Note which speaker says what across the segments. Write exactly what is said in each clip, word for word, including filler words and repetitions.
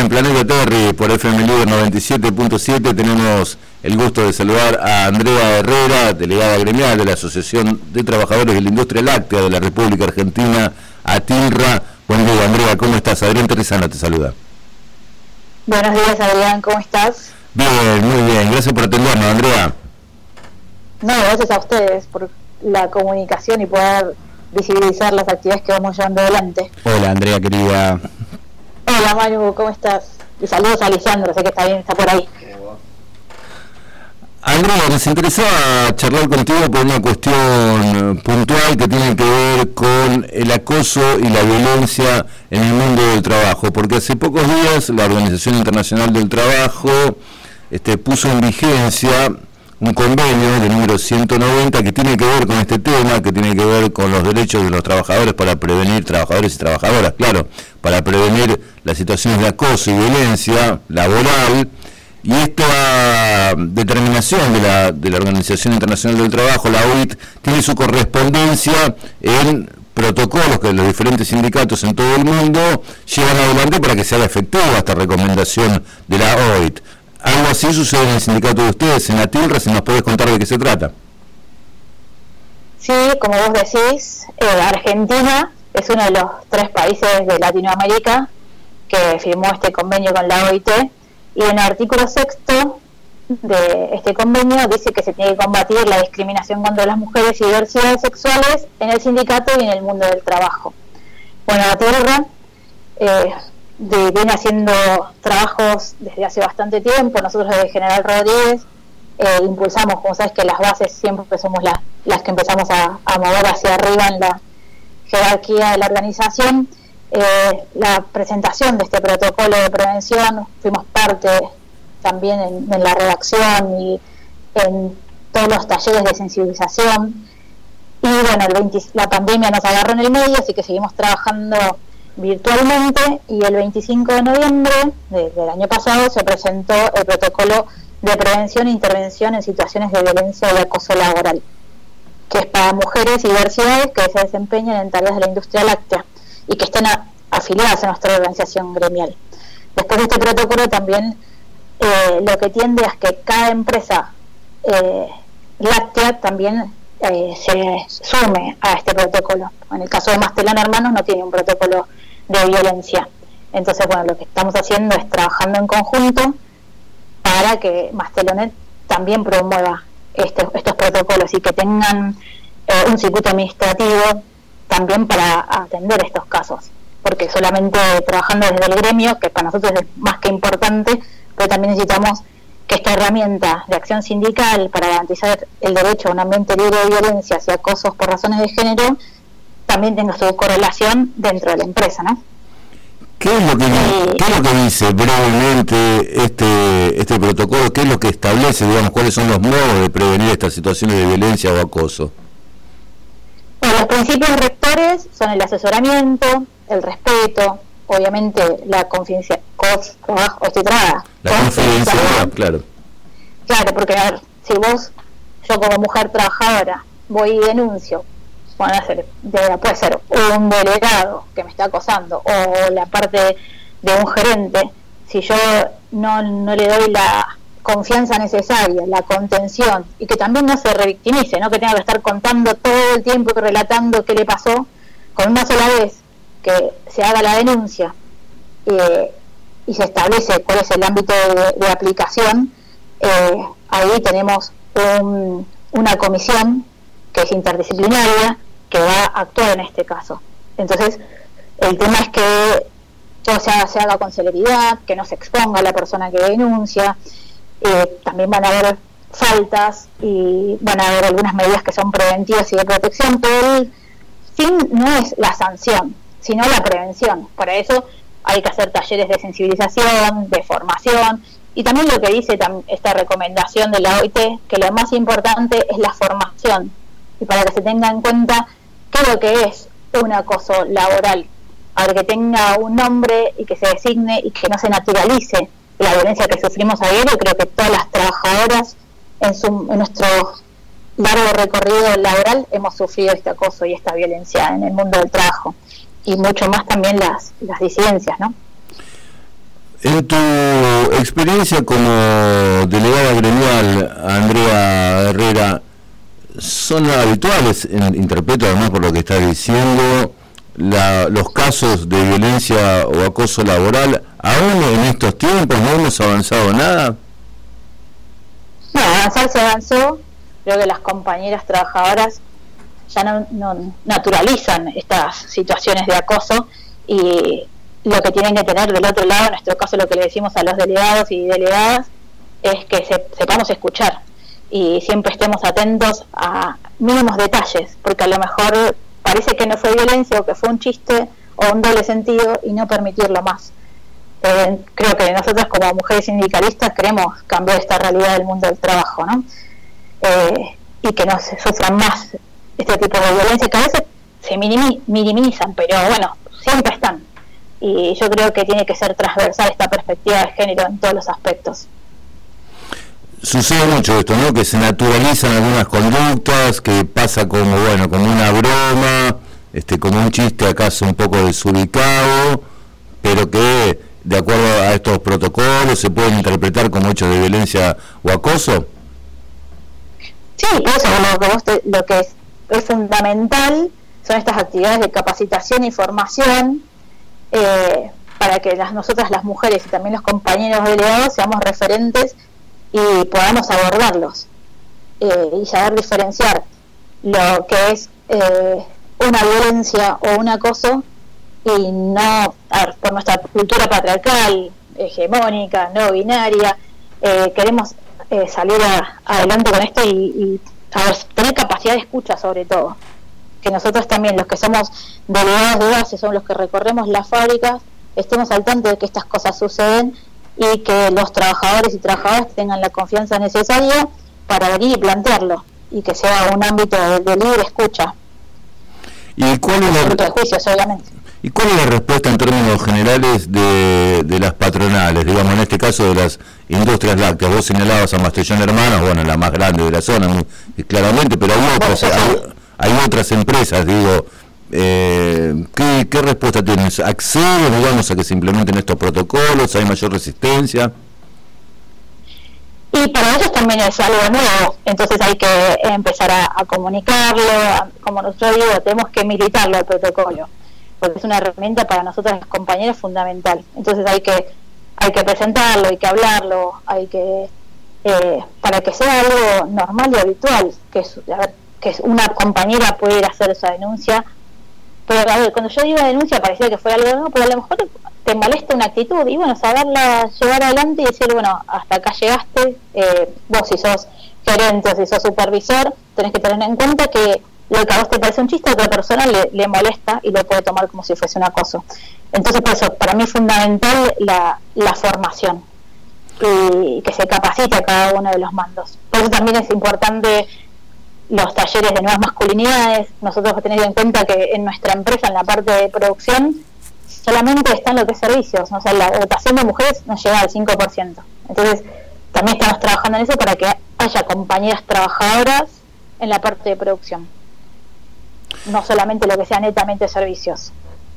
Speaker 1: en Planeta Terry por F M Libre noventa y siete punto siete. Tenemos el gusto de saludar a Andrea Herrera, delegada gremial de la Asociación de Trabajadores de la Industria Láctea de la República Argentina, ATINRA. Buen día, Andrea, ¿cómo estás? Adrián Terresana te saluda.
Speaker 2: Buenos días, Adrián, ¿cómo estás?
Speaker 1: Bien, muy bien, gracias por atendernos, Andrea.
Speaker 2: No, gracias a ustedes por la comunicación y poder visibilizar las actividades que vamos llevando adelante.
Speaker 1: Hola, Andrea, querida.
Speaker 2: Hola, Manu, ¿cómo estás? Y saludos a Lisandro, sé que está bien, está por ahí.
Speaker 1: Andrea, nos interesaba charlar contigo por una cuestión puntual que tiene que ver con el acoso y la violencia en el mundo del trabajo, porque hace pocos días la Organización Internacional del Trabajo este, puso en vigencia un convenio de número ciento noventa que tiene que ver con este tema, que tiene que ver con los derechos de los trabajadores para prevenir, trabajadores y trabajadoras, claro, para prevenir las situaciones de acoso y violencia laboral. Y esta determinación de la, de la Organización Internacional del Trabajo, la O I T, tiene su correspondencia en protocolos que los diferentes sindicatos en todo el mundo llevan adelante para que se haga efectiva esta recomendación de la O I T. Algo así sucede en el sindicato de ustedes, en ATINRA, si nos podés contar de qué se trata.
Speaker 2: Sí, como vos decís, eh, Argentina es uno de los tres países de Latinoamérica que firmó este convenio con la O I T, y en el artículo sexto de este convenio dice que se tiene que combatir la discriminación contra las mujeres y diversidades sexuales en el sindicato y en el mundo del trabajo. Bueno, ATINRA eh, de, viene haciendo trabajos desde hace bastante tiempo. Nosotros desde General Rodríguez eh, impulsamos, como sabes, que las bases siempre somos la, las que empezamos a, a mover hacia arriba en la jerarquía de la organización. Eh, la presentación de este protocolo de prevención, fuimos parte también en, en la redacción y en todos los talleres de sensibilización, y bueno, el veinte, la pandemia nos agarró en el medio, así que seguimos trabajando virtualmente, y el veinticinco de noviembre de, del año pasado se presentó el protocolo de prevención e intervención en situaciones de violencia y acoso laboral, que es para mujeres y diversidades que se desempeñan en tareas de la industria láctea y que estén a, afiliadas a nuestra organización gremial. Después de este protocolo también eh, lo que tiende es que cada empresa eh, láctea también eh, se sume a este protocolo. En el caso de Mastelón Hermanos no tiene un protocolo de violencia. Entonces, bueno, lo que estamos haciendo es trabajando en conjunto para que Mastelonet también promueva este, estos protocolos y que tengan eh, un circuito administrativo también para atender estos casos, porque solamente trabajando desde el gremio, que para nosotros es más que importante, pero también necesitamos que esta herramienta de acción sindical para garantizar el derecho a un ambiente libre de violencias y acosos por razones de género también tenga su correlación dentro de la empresa, ¿no?
Speaker 1: ¿Qué es lo que, eh, ¿qué es lo que dice brevemente este este protocolo? ¿Qué es lo que establece, digamos, cuáles son los modos de prevenir estas situaciones de violencia o acoso?
Speaker 2: Bueno, los principios rectores son el asesoramiento, el respeto, obviamente la confidencialidad,
Speaker 1: la confidencialidad, claro.
Speaker 2: Claro, porque a ver, si vos, yo como mujer trabajadora, voy y denuncio, bueno, hacer, puede ser un delegado que me está acosando o la parte de un gerente, si yo no, no le doy la confianza necesaria, la contención, y que también no se revictimice, no que tenga que estar contando todo el tiempo y relatando qué le pasó, con una sola vez que se haga la denuncia eh, y se establece cuál es el ámbito de, de aplicación, eh, ahí tenemos un, una comisión que es interdisciplinaria que va a actuar en este caso. Entonces el tema es que todo se haga, se haga con celeridad, que no se exponga a la persona que denuncia. Eh, también van a haber faltas y van a haber algunas medidas que son preventivas y de protección, pero el fin no es la sanción, sino la prevención. Para eso hay que hacer talleres de sensibilización, de formación, y también lo que dice esta recomendación de la O I T, que lo más importante es la formación, y para que se tenga en cuenta qué es lo que es un acoso laboral, para que tenga un nombre y que se designe y que no se naturalice la violencia que sufrimos a diario. Creo que todas las trabajadoras en, su, en nuestro largo recorrido laboral hemos sufrido este acoso y esta violencia en el mundo del trabajo, y mucho más también las, las disidencias, ¿no?
Speaker 1: En tu experiencia como delegada gremial, Andrea Herrera, ¿son habituales, en, interpreto además por lo que estás diciendo, la, los casos de violencia o acoso laboral? ¿Aún en estos tiempos no hemos avanzado nada?
Speaker 2: No, avanzar se avanzó. Creo que las compañeras trabajadoras ya no, no naturalizan estas situaciones de acoso, y lo que tienen que tener del otro lado, en nuestro caso lo que le decimos a los delegados y delegadas, es que se, sepamos escuchar y siempre estemos atentos a mínimos detalles, porque a lo mejor parece que no fue violencia o que fue un chiste o un doble sentido, y no permitirlo más. Eh, creo que nosotros como mujeres sindicalistas queremos cambiar esta realidad del mundo del trabajo, ¿no? Eh, y que no se sufran más este tipo de violencia, que a veces se minimi- minimizan, pero bueno, siempre están. Y yo creo que tiene que ser transversal esta perspectiva de género en todos los aspectos.
Speaker 1: Sucede mucho esto, ¿no? Que se naturalizan algunas conductas, que pasa como, bueno, como una broma, este, como un chiste acaso un poco desubicado, pero que de acuerdo a estos protocolos se pueden interpretar como hechos de violencia o acoso.
Speaker 2: Sí, por eso lo que, vos te, lo que es, es fundamental son estas actividades de capacitación y formación, eh, para que las, nosotras las mujeres y también los compañeros delegados seamos referentes y podamos abordarlos, eh, y saber diferenciar lo que es eh, una violencia o un acoso, y no, a ver, por nuestra cultura patriarcal, hegemónica, no binaria, eh, queremos eh, salir a, adelante con esto y, y a ver, tener capacidad de escucha sobre todo, que nosotros también, los que somos delegados de base, son los que recorremos las fábricas, estemos al tanto de que estas cosas suceden y que los trabajadores y trabajadoras tengan la confianza necesaria para venir y plantearlo, y que sea un ámbito de, de libre escucha.
Speaker 1: ¿Y cuál es la,
Speaker 2: de juicios, obviamente.
Speaker 1: ¿Y cuál es la respuesta en términos generales de, de las patronales? Digamos, en este caso de las industrias lácteas. Vos señalabas a Mastellón Hermanos, bueno, la más grande de la zona, muy, claramente, pero hay otras, hay, hay otras empresas, digo, eh, ¿qué, ¿qué respuesta tienes? ¿Acceden, digamos, a que se implementen estos protocolos? ¿Hay mayor resistencia?
Speaker 2: Y para ellos también es algo nuevo, entonces hay que empezar a, a comunicarlo, a, como nosotros digo, tenemos que militarlo el protocolo, porque es una herramienta para nosotros las compañeras fundamental. Entonces hay que hay que presentarlo, hay que hablarlo, hay que eh, para que sea algo normal y habitual, que es, a ver, que es una compañera puede ir a hacer esa denuncia. Pero a ver, cuando yo digo denuncia parecía que fuera algo nuevo, pero a lo mejor te molesta una actitud, y bueno, saberla llevar adelante y decir, bueno, hasta acá llegaste, eh, vos si sos gerente o si sos supervisor, tenés que tener en cuenta que lo que a vos te parece un chiste a otra persona le, le molesta y lo puede tomar como si fuese un acoso. Entonces, por eso, para mí es fundamental la, la formación y que se capacite a cada uno de los mandos. Por eso también es importante los talleres de nuevas masculinidades. Nosotros tenemos en cuenta que en nuestra empresa, en la parte de producción, solamente están lo que es servicios, o sea, la dotación de mujeres no llega al cinco por ciento. Entonces, también estamos trabajando en eso para que haya compañeras trabajadoras en la parte de producción, no solamente lo que sea netamente servicios.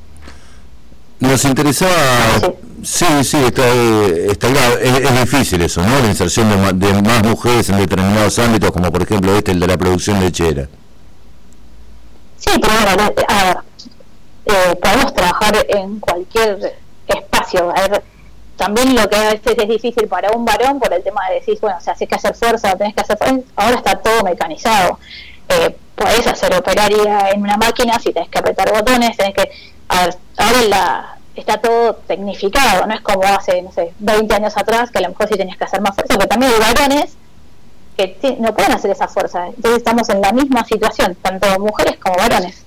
Speaker 1: Nos interesaba, sí, sí, sí está, está claro, es, es difícil eso, ¿no? La inserción de, de más mujeres en determinados ámbitos, como por ejemplo este, el de la producción lechera.
Speaker 2: Sí, pero bueno, a ver, eh, podemos trabajar en cualquier espacio. A ver, también lo que a veces es difícil para un varón, por el tema de decir, bueno, o sea, si hay que hacer fuerza, tenés que hacer fuerza, ahora está todo mecanizado. Eh, podés hacer operaria en una máquina, si tenés que apretar botones, tenés que... A ver, ahora la, está todo tecnificado, no es como hace, no sé, veinte años atrás, que a lo mejor sí tenías que hacer más fuerza, pero también hay varones que t- no pueden hacer esa fuerza. Entonces estamos en la misma situación, tanto mujeres como varones.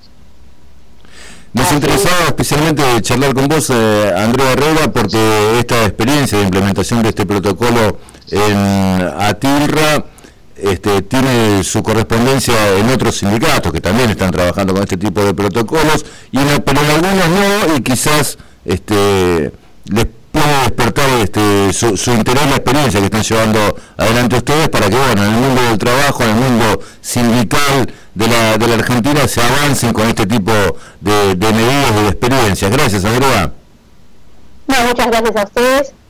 Speaker 1: Nos
Speaker 2: Así.
Speaker 1: interesaba especialmente charlar con vos, eh, Andrea Herrera, porque esta experiencia de implementación de este protocolo en Atilra Este, tiene su correspondencia en otros sindicatos que también están trabajando con este tipo de protocolos, y en, pero en algunos no, y quizás este, les puede despertar este, su, su interés, la experiencia que están llevando adelante ustedes, para que, bueno, en el mundo del trabajo, en el mundo sindical de la, de la Argentina, se avancen con este tipo de, de medidas y de experiencias. Gracias, Andrea.
Speaker 2: No, muchas gracias a ustedes.